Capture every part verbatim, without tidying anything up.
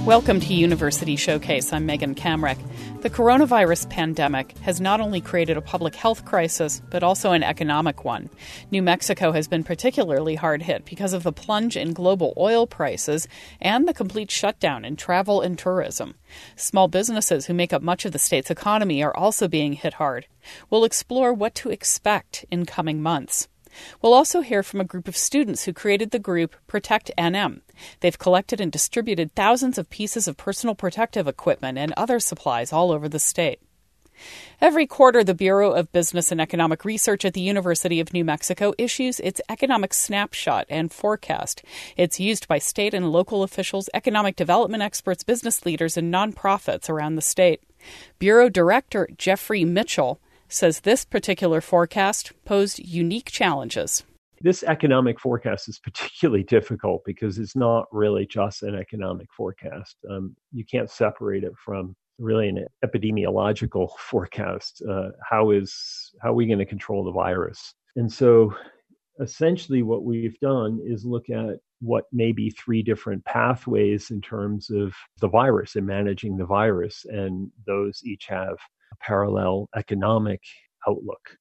Welcome to University Showcase. I'm Megan Kamrek. The coronavirus pandemic has not only created a public health crisis, but also an economic one. New Mexico has been particularly hard hit because of the plunge in global oil prices and the complete shutdown in travel and tourism. Small businesses who make up much of the state's economy are also being hit hard. We'll explore what to expect in coming months. We'll also hear from a group of students who created the group Protect N M. They've collected and distributed thousands of pieces of personal protective equipment and other supplies all over the state. Every quarter, the Bureau of Business and Economic Research at the University of New Mexico issues its economic snapshot and forecast. It's used by state and local officials, economic development experts, business leaders, and nonprofits around the state. Bureau Director Jeffrey Mitchell says this particular forecast posed unique challenges. This economic forecast is particularly difficult because it's not really just an economic forecast. Um, you can't separate it from really an epidemiological forecast. Uh, how is how are we going to control the virus? And so essentially what we've done is look at what may be three different pathways in terms of the virus and managing the virus, and those each have a parallel economic outlook.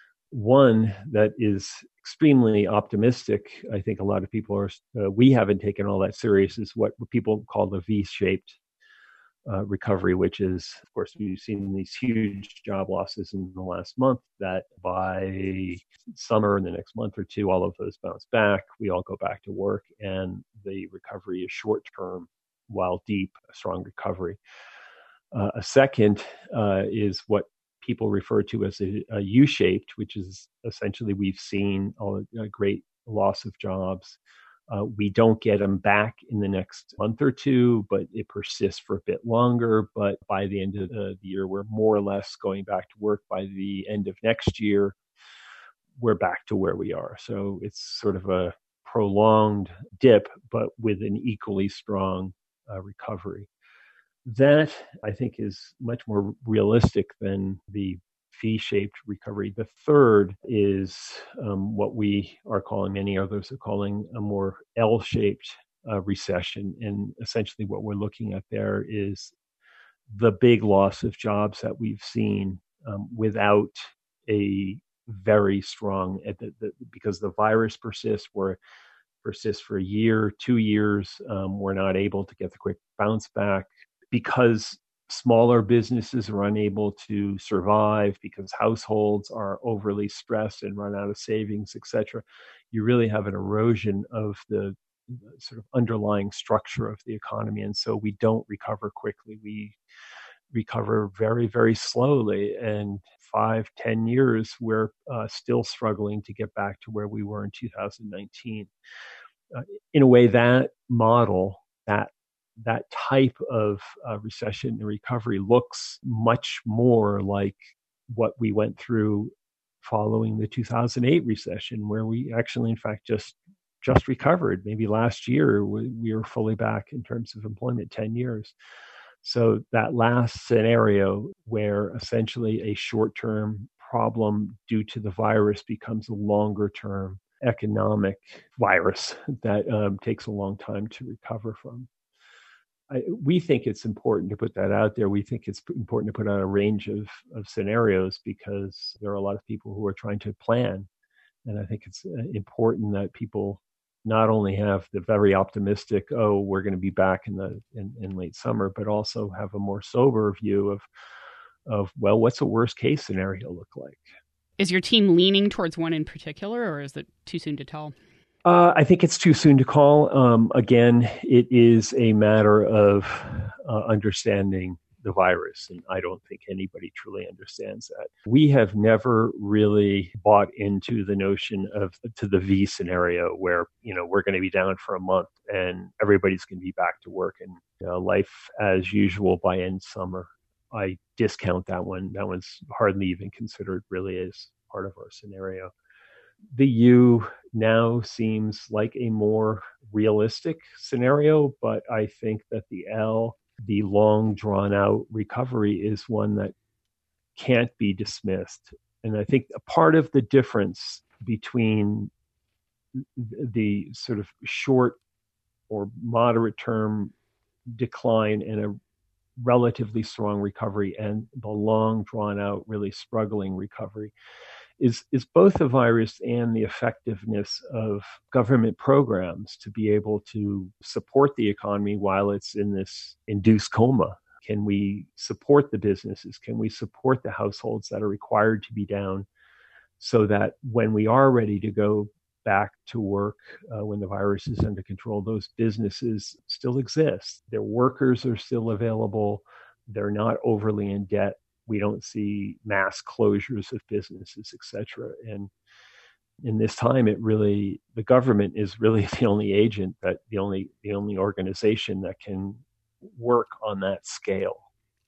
One that is extremely optimistic, I think a lot of people are, uh, we haven't taken all that serious, is what people call the V-shaped uh, recovery, which is, of course, we've seen these huge job losses in the last month that by summer, in the next month or two, all of those bounce back. We all go back to work, and the recovery is short-term, while deep, a strong recovery. Uh, a second uh, is what people refer to as a, a U-shaped, which is essentially we've seen a, a great loss of jobs. Uh, we don't get them back in the next month or two, but it persists for a bit longer. But by the end of the, the year, we're more or less going back to work. By the end of next year, we're back to where we are. So it's sort of a prolonged dip, but with an equally strong uh, recovery. That, I think, is much more realistic than the V-shaped recovery. The third is um, what we are calling, many others are calling, a more L-shaped uh, recession. And essentially what we're looking at there is the big loss of jobs that we've seen um, without a very strong, the, the, because the virus persists, we're persists for a year, two years, um, we're not able to get the quick bounce back. Because smaller businesses are unable to survive, because households are overly stressed and run out of savings, et cetera, you really have an erosion of the sort of underlying structure of the economy. And so we don't recover quickly. We recover very, very slowly. And five, ten years, we're uh, still struggling to get back to where we were in two thousand nineteen. Uh, in a way, that model, that that type of uh, recession and recovery looks much more like what we went through following the two thousand eight recession, where we actually, in fact, just just recovered. Maybe last year, we, we were fully back in terms of employment, ten years. So that last scenario where essentially a short-term problem due to the virus becomes a longer-term economic virus that um, takes a long time to recover from. I, we think it's important to put that out there. We think it's important to put out a range of, of scenarios because there are a lot of people who are trying to plan. And I think it's important that people not only have the very optimistic, oh, we're going to be back in the in, in late summer, but also have a more sober view of, of, well, what's a worst case scenario look like? Is your team leaning towards one in particular, or is it too soon to tell? Uh, I think it's too soon to call. Um, again, it is a matter of uh, understanding the virus, and I don't think anybody truly understands that. We have never really bought into the notion of to the V scenario where, you know, we're going to be down for a month and everybody's going to be back to work and you know, life as usual by end summer. I discount that one. That one's hardly even considered really as part of our scenario. The U now seems like a more realistic scenario, but I think that the L, the long drawn out recovery, is one that can't be dismissed. And I think a part of the difference between the sort of short or moderate term decline and a relatively strong recovery and the long drawn out, really struggling recovery is, is both the virus and the effectiveness of government programs to be able to support the economy while it's in this induced coma. Can we support the businesses? Can we support the households that are required to be down so that when we are ready to go back to work, uh, when the virus is under control, those businesses still exist. Their workers are still available. They're not overly in debt. We don't see mass closures of businesses, et cetera. And in this time, it really, the government is really the only agent, that the only, the only organization that can work on that scale.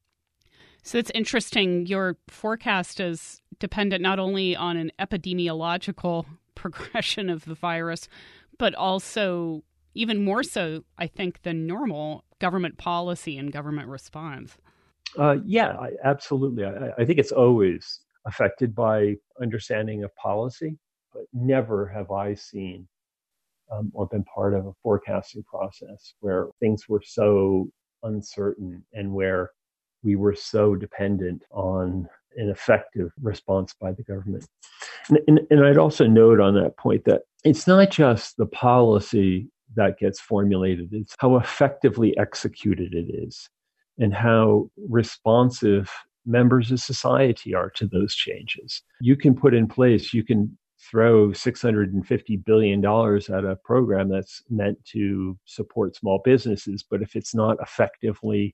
So it's interesting. Your forecast is dependent not only on an epidemiological progression of the virus, but also, even more so, I think, than normal, government policy and government response. Uh, yeah, I, absolutely. I, I think it's always affected by understanding of policy, but never have I seen um, or been part of a forecasting process where things were so uncertain and where we were so dependent on an effective response by the government. And, and, and I'd also note on that point that it's not just the policy that gets formulated, it's how effectively executed it is and how responsive members of society are to those changes. You can put in place, you can throw six hundred fifty billion dollars at a program that's meant to support small businesses, but if it's not effectively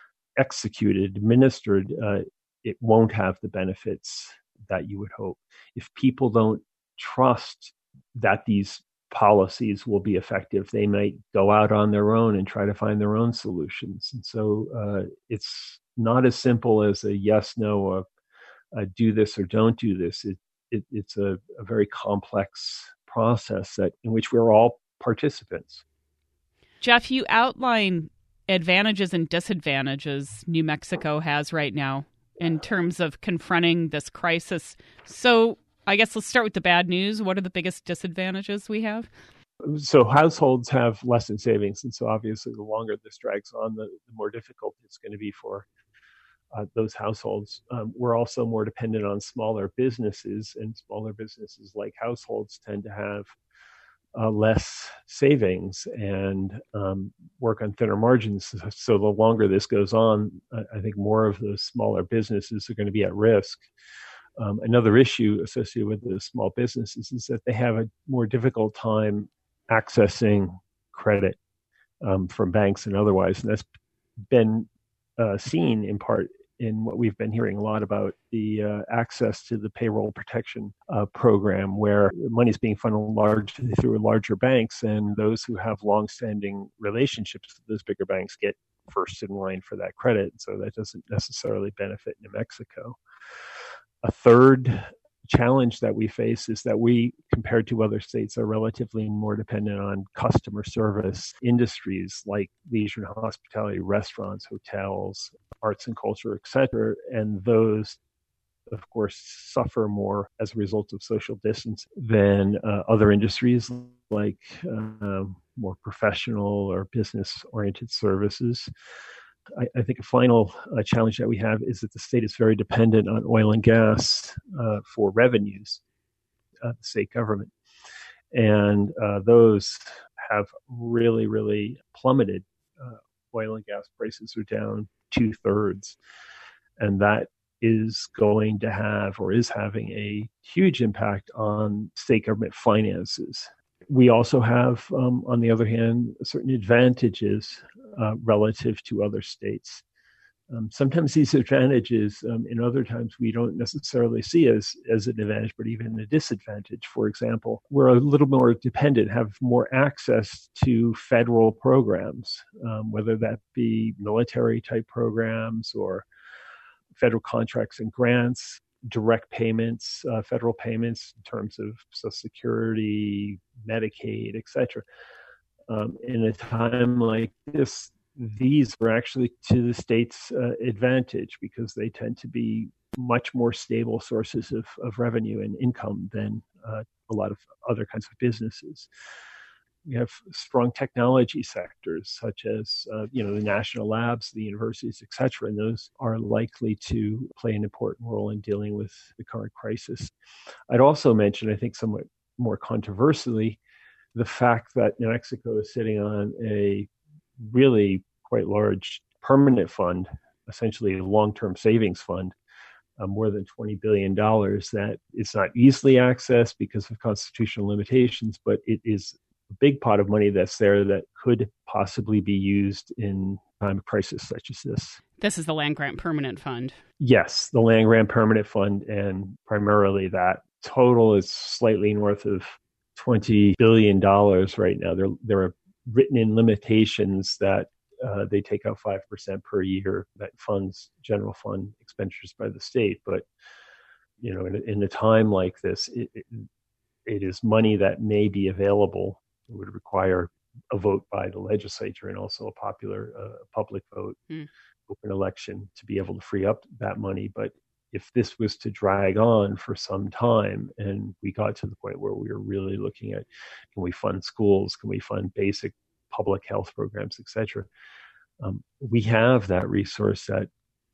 executed, administered, uh, it won't have the benefits that you would hope. If people don't trust that these policies will be effective, they might go out on their own and try to find their own solutions. And so uh, it's not as simple as a yes, no, a, a do this or don't do this. It, it, it's a, a very complex process that in which we're all participants. Jeff, you outline advantages and disadvantages New Mexico has right now in terms of confronting this crisis. So I guess let's start with the bad news. What are the biggest disadvantages we have? So households have less in savings. And so obviously the longer this drags on, the, the more difficult it's going to be for uh, those households. Um, we're also more dependent on smaller businesses, and smaller businesses like households tend to have Uh, less savings and um, work on thinner margins. So the longer this goes on, I, I think more of the smaller businesses are going to be at risk. Um, another issue associated with the small businesses is that they have a more difficult time accessing credit um, from banks and otherwise. And that's been uh, seen in part in what we've been hearing a lot about, the uh, access to the payroll protection uh, program, where money is being funneled largely through larger banks, and those who have longstanding relationships with those bigger banks get first in line for that credit. So that doesn't necessarily benefit New Mexico. A third challenge that we face is that we, compared to other states, are relatively more dependent on customer service industries like leisure and hospitality, restaurants, hotels, arts and culture, et cetera. And those, of course, suffer more as a result of social distance than uh, other industries like uh, more professional or business-oriented services. I, I think a final uh, challenge that we have is that the state is very dependent on oil and gas uh, for revenues, uh, the state government. And uh, those have really, really plummeted. Uh, oil and gas prices are down two thirds. And that is going to have, or is having, a huge impact on state government finances. We also have, um, on the other hand, certain advantages uh, relative to other states. Um, sometimes these advantages, um, in other times, we don't necessarily see as, as an advantage, but even a disadvantage. For example, we're a little more dependent, have more access to federal programs, um, whether that be military-type programs or federal contracts and grants, direct payments, uh, federal payments in terms of Social Security, Medicaid, et cetera. Um, in a time like this, these are actually to the state's uh, advantage because they tend to be much more stable sources of, of revenue and income than uh, a lot of other kinds of businesses. we have strong technology sectors such as, uh, you know, the national labs, the universities, et cetera, and those are likely to play an important role in dealing with the current crisis. I'd also mention, I think somewhat more controversially, the fact that New Mexico is sitting on a really quite large permanent fund, essentially a long-term savings fund, uh, more than twenty billion dollars that is not easily accessed because of constitutional limitations, but it is a big pot of money that's there that could possibly be used in time of crisis such as this. This is the Land Grant Permanent Fund. Yes, the Land Grant Permanent Fund, and primarily that total is slightly north of twenty billion dollars right now. There, there are written in limitations that uh, they take out five percent per year that funds general fund expenditures by the state. But, you know, in, in a time like this, it, it, it is money that may be available. It would require a vote by the legislature and also a popular uh, public vote, mm. open election to be able to free up that money. But if this was to drag on for some time and we got to the point where we were really looking at, can we fund schools, can we fund basic public health programs, et cetera, um, we have that resource that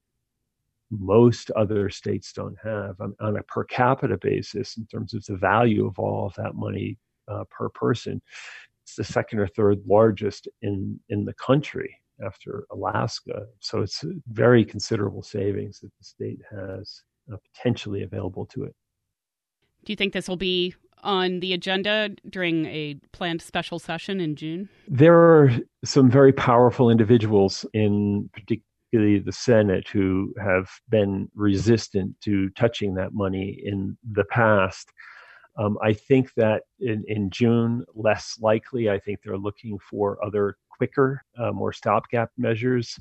most other states don't have. On, on a per capita basis, in terms of the value of all of that money uh, per person, it's the second or third largest in, in the country after Alaska. So it's very considerable savings that the state has uh, potentially available to it. Do you think this will be on the agenda during a planned special session in June? There are some very powerful individuals in particularly the Senate who have been resistant to touching that money in the past. Um, I think that in, in June, less likely. I think they're looking for other quicker, uh, more stopgap measures.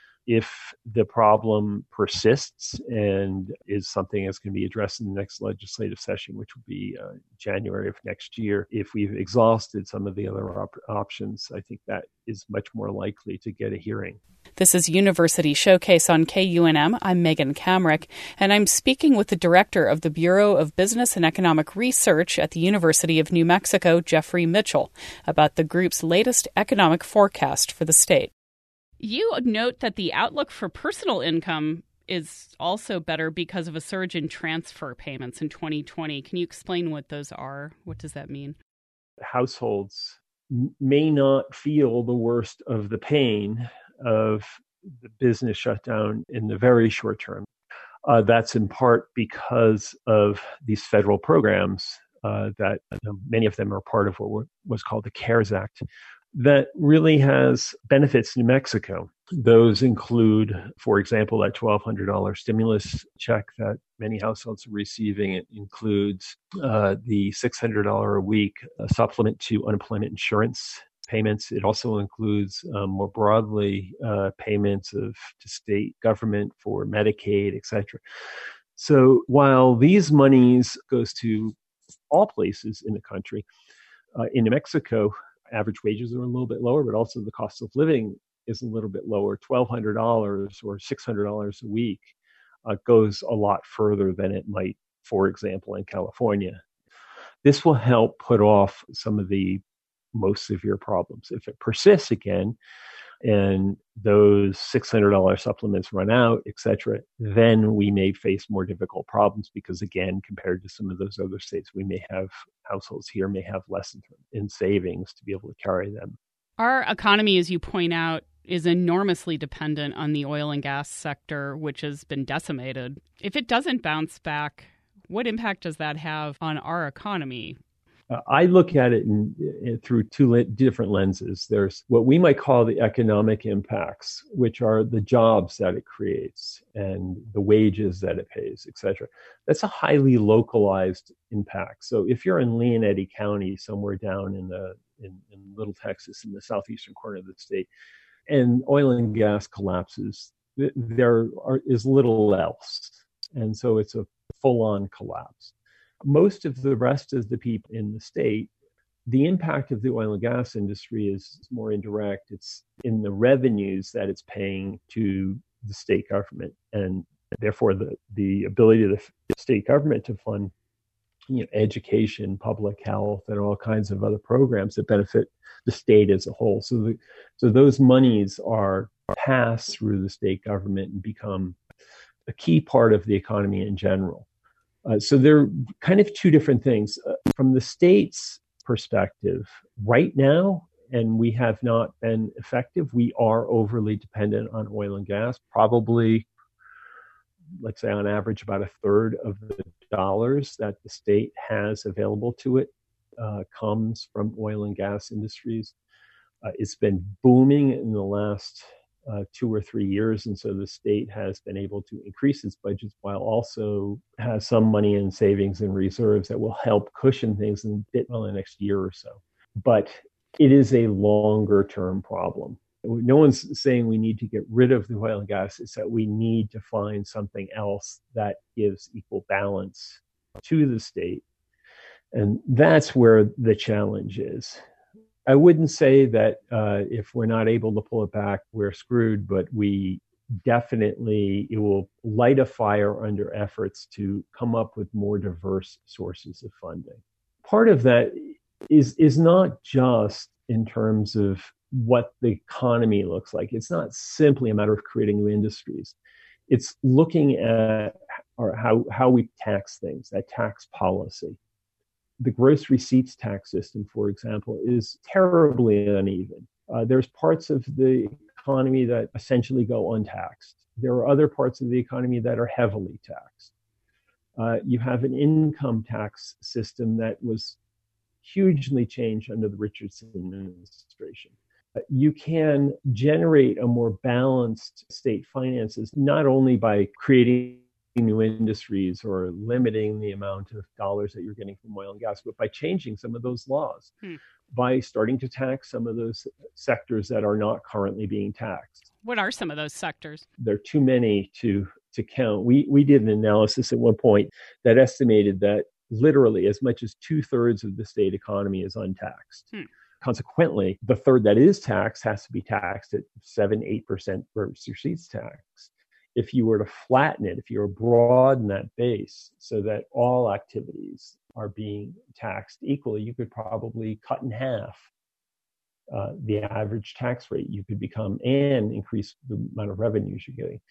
If the problem persists and is something that's going to be addressed in the next legislative session, which will be uh, January of next year, if we've exhausted some of the other op- options, I think that is much more likely to get a hearing. This is University Showcase on K U N M. I'm Megan Kamrick, and I'm speaking with the director of the Bureau of Business and Economic Research at the University of New Mexico, Jeffrey Mitchell, about the group's latest economic forecast for the state. You note that the outlook for personal income is also better because of a surge in transfer payments in twenty twenty. Can you explain what those are? What does that mean? Households may not feel the worst of the pain of the business shutdown in the very short term. Uh, that's in part because of these federal programs uh, that you know, many of them are part of what was called the CARES Act, that really has benefits New Mexico. Those include, for example, that twelve hundred dollars stimulus check that many households are receiving. It includes uh, the six hundred dollars a week uh, supplement to unemployment insurance payments. It also includes um, more broadly uh, payments of to state government for Medicaid, et cetera. So while these monies goes to all places in the country, uh, in New Mexico, average wages are a little bit lower, but also the cost of living is a little bit lower. twelve hundred dollars or six hundred dollars a week uh, goes a lot further than it might, for example, in California. This will help put off some of the most severe problems. If it persists again and those six hundred dollars supplements run out, et cetera, then we may face more difficult problems because, again, compared to some of those other states, we may have households here may have less in, in savings to be able to carry them. Our economy, as you point out, is enormously dependent on the oil and gas sector, which has been decimated. If it doesn't bounce back, what impact does that have on our economy? Uh, I look at it in, in, through two le- different lenses. There's what we might call the economic impacts, which are the jobs that it creates and the wages that it pays, et cetera. That's a highly localized impact. So if you're in Leon County, somewhere down in the in, in Little Texas, in the southeastern corner of the state, and oil and gas collapses, th- there are, is little else. And so it's a full-on collapse. Most of the rest of the people in the state, the impact of the oil and gas industry is more indirect. It's in the revenues that it's paying to the state government, and therefore the, the ability of the state government to fund you know, education, public health, and all kinds of other programs that benefit the state as a whole. So, the, so those monies are passed through the state government and become a key part of the economy in general. Uh, so they're kind of two different things. Uh, from the state's perspective, right now, and we have not been effective, we are overly dependent on oil and gas, probably, let's say on average, about a third of the dollars that the state has available to it uh, comes from oil and gas industries. Uh, it's been booming in the last uh, two or three years, and so the state has been able to increase its budgets while also has some money in savings and reserves that will help cushion things in well, the next year or so. But it is a longer term problem. No one's saying we need to get rid of the oil and gas. It's that we need to find something else that gives equal balance to the state. And that's where the challenge is. I wouldn't say that uh, if we're not able to pull it back, we're screwed, but we definitely, it will light a fire under efforts to come up with more diverse sources of funding. Part of that is, is not just in terms of what the economy looks like. It's not simply a matter of creating new industries. It's looking at or how, how we tax things, that tax policy. The gross receipts tax system, for example, is terribly uneven. Uh, there's parts of the economy that essentially go untaxed. There are other parts of the economy that are heavily taxed. Uh, you have an income tax system that was hugely changed under the Richardson administration. You can generate a more balanced state finances, not only by creating new industries or limiting the amount of dollars that you're getting from oil and gas, but by changing some of those laws, hmm. by starting to tax some of those sectors that are not currently being taxed. What are some of those sectors? There are too many to, to count. We, we did an analysis at one point that estimated that literally as much as two thirds of the state economy is untaxed. Hmm. Consequently, the third that is taxed has to be taxed at seven, eight percent gross receipts tax. If you were to flatten it, if you were to broaden that base so that all activities are being taxed equally, you could probably cut in half uh, the average tax rate you could become and increase the amount of revenues you're getting.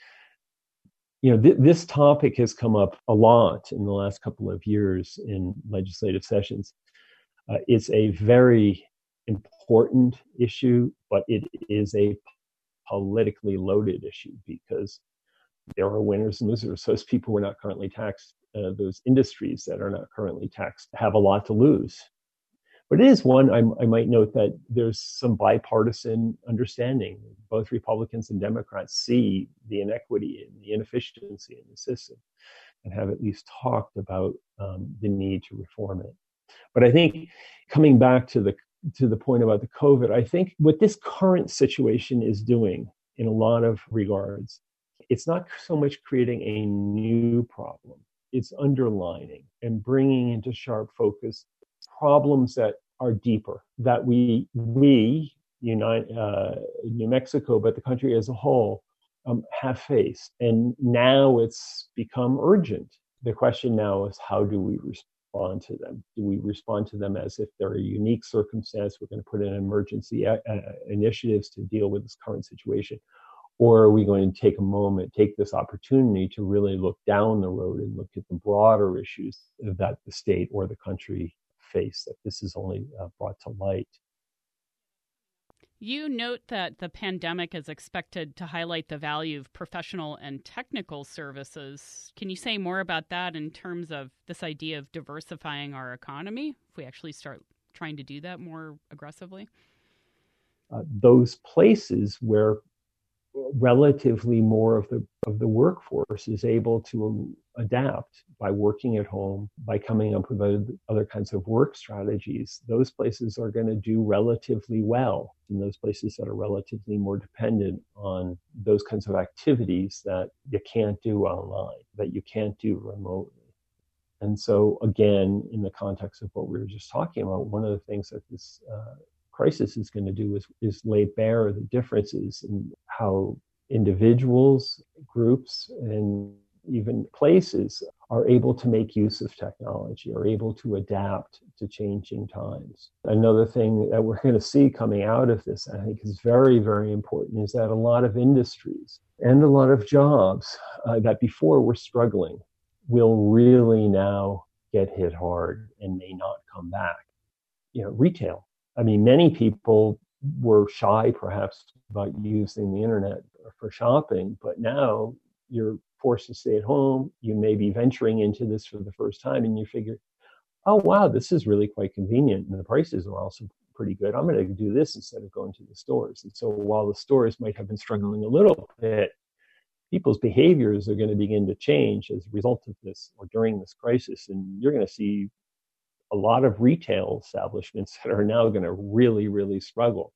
You know, th- this topic has come up a lot in the last couple of years in legislative sessions. Uh, it's a very important issue, but it is a politically loaded issue because there are winners and losers. Those people who are not currently taxed, uh, those industries that are not currently taxed, have a lot to lose. But it is one, I, I might note that there's some bipartisan understanding. Both Republicans and Democrats see the inequity and the inefficiency in the system and have at least talked about um, the need to reform it. But I think coming back to the to the point about the COVID, I think what this current situation is doing in a lot of regards, it's not so much creating a new problem, it's underlining and bringing into sharp focus problems that are deeper, that we, we United, uh, New Mexico, but the country as a whole, um, have faced. And now it's become urgent. The question now is, how do we respond to them? Do we respond to them as if they're a unique circumstance? We're going to put in emergency uh, initiatives to deal with this current situation. Or are we going to take a moment, take this opportunity to really look down the road and look at the broader issues that the state or the country face, that this is only uh, brought to light? You note that the pandemic is expected to highlight the value of professional and technical services. Can you say more about that in terms of this idea of diversifying our economy, if we actually start trying to do that more aggressively? Uh, those places where relatively more of the of the workforce is able to adapt by working at home, by coming up with other, other kinds of work strategies, those places are going to do relatively well. And those places that are relatively more dependent on those kinds of activities that you can't do online, that you can't do remotely. And so again, in the context of what we were just talking about, one of the things that this uh, crisis is going to do is, is lay bare the differences in how individuals, groups, and even places are able to make use of technology, are able to adapt to changing times. Another thing that we're going to see coming out of this, I think is very, very important, is that a lot of industries and a lot of jobs uh, that before were struggling will really now get hit hard and may not come back. You know, retail. I mean, many people were shy perhaps about using the internet for shopping, but now you're forced to stay at home. You may be venturing into this for the first time and you figure, oh, wow, this is really quite convenient. And the prices are also pretty good. I'm going to do this instead of going to the stores. And so while the stores might have been struggling a little bit, people's behaviors are going to begin to change as a result of this or during this crisis. And you're going to see a lot of retail establishments that are now going to really, really struggle.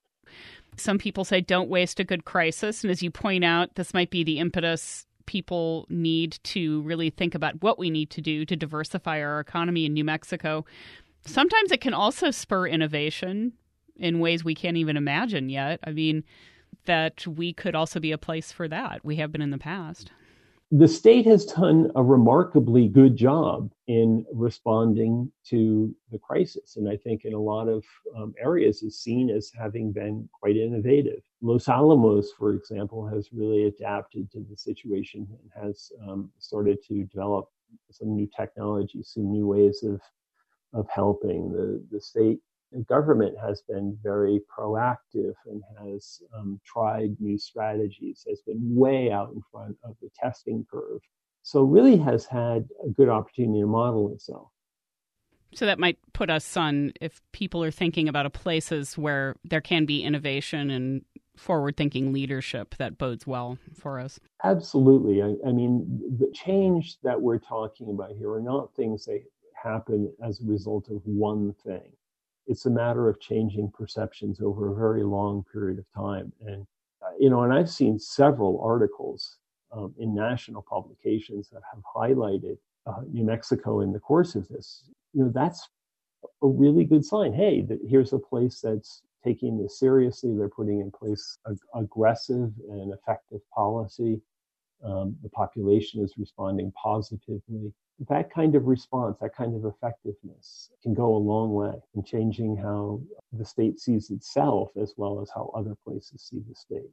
Some people say don't waste a good crisis. And as you point out, this might be the impetus people need to really think about what we need to do to diversify our economy in New Mexico. Sometimes it can also spur innovation in ways we can't even imagine yet. I mean, that we could also be a place for that. We have been in the past. The state has done a remarkably good job in responding to the crisis. And I think in a lot of um, areas is seen as having been quite innovative. Los Alamos, for example, has really adapted to the situation and has um, started to develop some new technologies, some new ways of of helping. The, the state government has been very proactive and has um, tried new strategies, has been way out in front of the testing curve. So really has had a good opportunity to model itself. So that might put us on, if people are thinking about places where there can be innovation and forward-thinking leadership, that bodes well for us. Absolutely. I, I mean, the change that we're talking about here are not things that happen as a result of one thing. It's a matter of changing perceptions over a very long period of time. And, uh, you know, and I've seen several articles um, in national publications that have highlighted uh, New Mexico in the course of this. You know, that's a really good sign. Hey, that here's a place that's taking this seriously. They're putting in place ag- aggressive and effective policy. Um, the population is responding positively. That kind of response, that kind of effectiveness can go a long way in changing how the state sees itself as well as how other places see the state.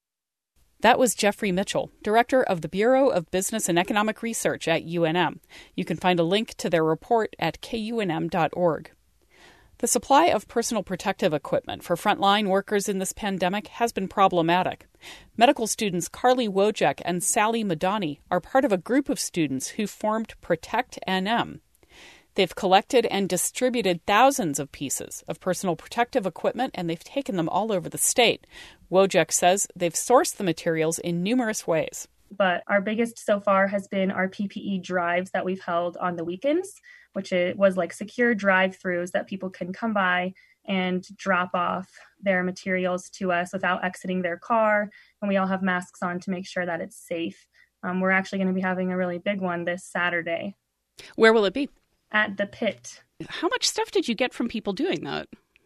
That was Jeffrey Mitchell, director of the Bureau of Business and Economic Research at U N M. You can find a link to their report at K U N M dot org. The supply of personal protective equipment for frontline workers in this pandemic has been problematic. Medical students Carly Wojek and Sally Madani are part of a group of students who formed Protect N M. They've collected and distributed thousands of pieces of personal protective equipment, and they've taken them all over the state. Wojek says they've sourced the materials in numerous ways. But our biggest so far has been our P P E drives that we've held on the weekends, which it was like secure drive-throughs that people can come by and drop off their materials to us without exiting their car. And we all have masks on to make sure that it's safe. Um, we're actually going to be having a really big one this Saturday. Where will it be? At the Pit. How much stuff did you get from people doing that?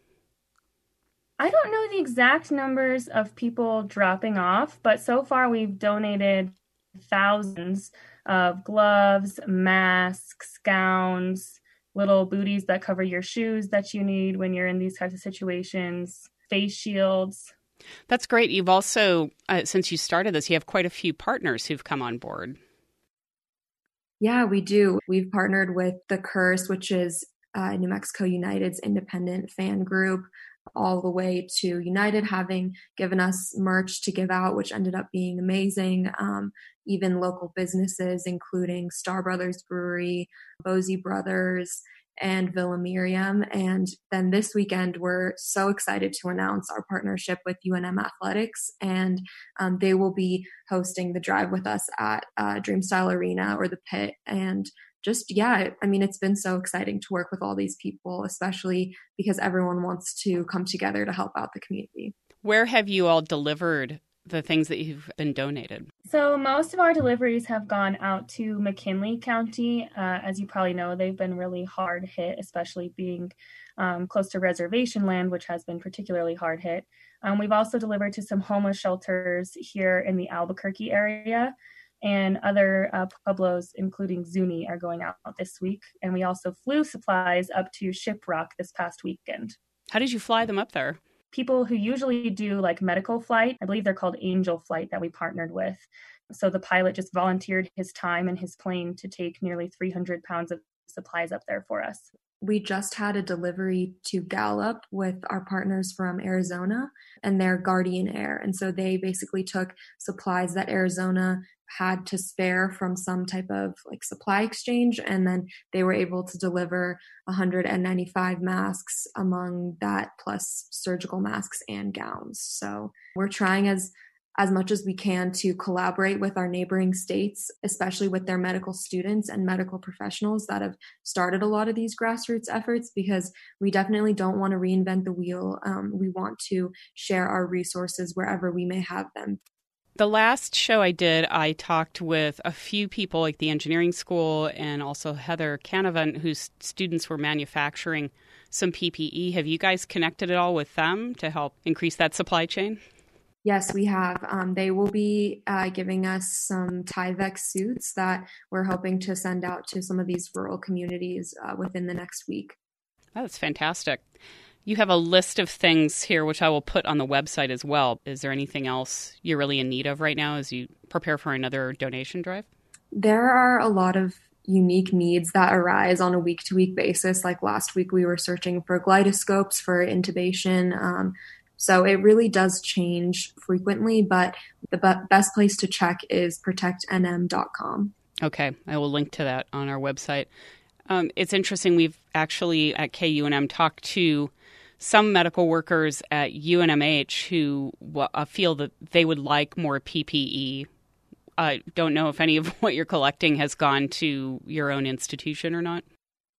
I don't know the exact numbers of people dropping off, but so far we've donated thousands of gloves, masks, gowns, little booties that cover your shoes that you need when you're in these types of situations, face shields. That's great. You've also, uh, since you started this, you have quite a few partners who've come on board. Yeah, we do. We've partnered with The Curse, which is uh, New Mexico United's independent fan group, all the way to United having given us merch to give out, which ended up being amazing. Um, even local businesses, including Star Brothers Brewery, Bosie Brothers, and Villa Miriam. And then this weekend, we're so excited to announce our partnership with U N M Athletics, and um, they will be hosting the drive with us at uh, Dreamstyle Arena or the Pit. And just, yeah, I mean, it's been so exciting to work with all these people, especially because everyone wants to come together to help out the community. Where have you all delivered the things that you've been donated? So most of our deliveries have gone out to McKinley County. Uh, as you probably know, they've been really hard hit, especially being um, close to reservation land, which has been particularly hard hit. Um, we've also delivered to some homeless shelters here in the Albuquerque area. and other uh, Pueblos, including Zuni, are going out this week. And we also flew supplies up to Shiprock this past weekend. How did you fly them up there? People who usually do like medical flight, I believe they're called Angel Flight, that we partnered with. So the pilot just volunteered his time and his plane to take nearly three hundred pounds of supplies up there for us. We just had a delivery to Gallup with our partners from Arizona and their Guardian Air. And so they basically took supplies that Arizona had to spare from some type of like supply exchange. And then they were able to deliver one hundred ninety-five masks among that, plus surgical masks and gowns. So we're trying as as much as we can to collaborate with our neighboring states, especially with their medical students and medical professionals that have started a lot of these grassroots efforts, because we definitely don't want to reinvent the wheel. Um, we want to share our resources wherever we may have them. The last show I did, I talked with a few people like the engineering school and also Heather Canavan, whose students were manufacturing some P P E. Have you guys connected at all with them to help increase that supply chain? Yes, we have. Um, they will be uh, giving us some Tyvek suits that we're hoping to send out to some of these rural communities uh, within the next week. Oh, that's fantastic. You have a list of things here, which I will put on the website as well. Is there anything else you're really in need of right now as you prepare for another donation drive? There are a lot of unique needs that arise on a week-to-week basis. Like last week, we were searching for glidoscopes for intubation. Um, So it really does change frequently, but the be- best place to check is protect N M dot com. Okay, I will link to that on our website. Um, it's interesting. We've actually at K U N M talked to some medical workers at U N M H who uh, feel that they would like more P P E. I don't know if any of what you're collecting has gone to your own institution or not.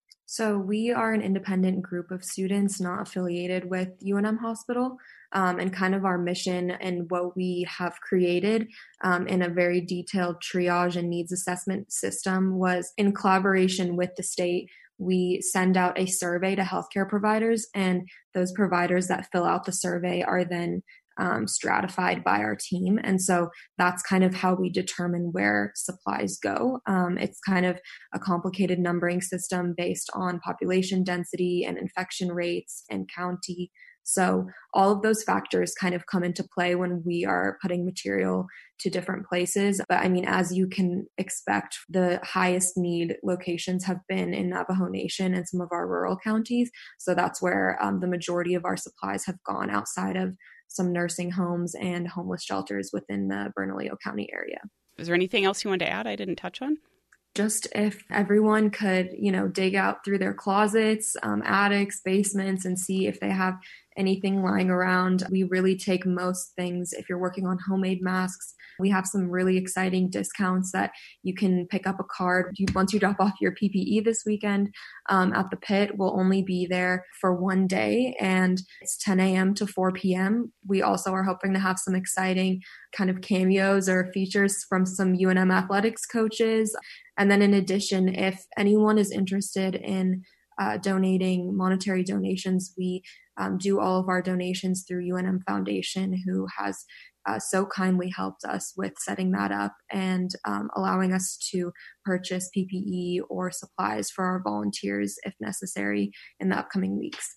So we are an independent group of students not affiliated with U N M Hospital, um, and kind of our mission and what we have created um, in a very detailed triage and needs assessment system was in collaboration with the state. We send out a survey to healthcare providers, and those providers that fill out the survey are then Um, stratified by our team. And so that's kind of how we determine where supplies go. Um, it's kind of a complicated numbering system based on population density and infection rates and county. So all of those factors kind of come into play when we are putting material to different places. But I mean, as you can expect, the highest need locations have been in Navajo Nation and some of our rural counties. So that's where um, the majority of our supplies have gone, outside of some nursing homes and homeless shelters within the Bernalillo County area. Is there anything else you wanted to add I didn't touch on? Just if everyone could, you know, dig out through their closets, um, attics, basements, and see if they have anything lying around. We really take most things. If you're working on homemade masks, we have some really exciting discounts that you can pick up a card. You, once you drop off your P P E this weekend um, at the pit, we'll only be there for one day, and it's ten a.m. to four p.m. We also are hoping to have some exciting kind of cameos or features from some U N M athletics coaches. And then in addition, if anyone is interested in uh, donating monetary donations, we um, do all of our donations through U N M Foundation, who has uh, so kindly helped us with setting that up and um, allowing us to purchase P P E or supplies for our volunteers if necessary in the upcoming weeks.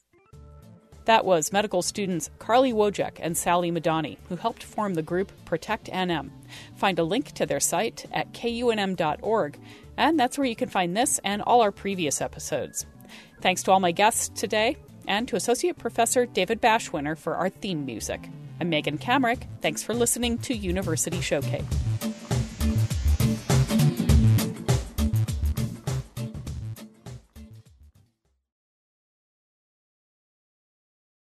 That was medical students Carly Wojek and Sally Madani, who helped form the group Protect N M. Find a link to their site at K U N M dot org, and that's where you can find this and all our previous episodes. Thanks to all my guests today, and to Associate Professor David Bashwiner for our theme music. I'm Megan Kamerick. Thanks for listening to University Showcase.